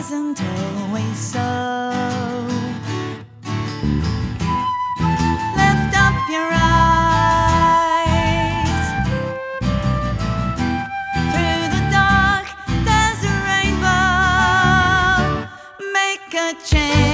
wasn't always so. Lift up your eyes. Through the dark, there's a rainbow. Make a change.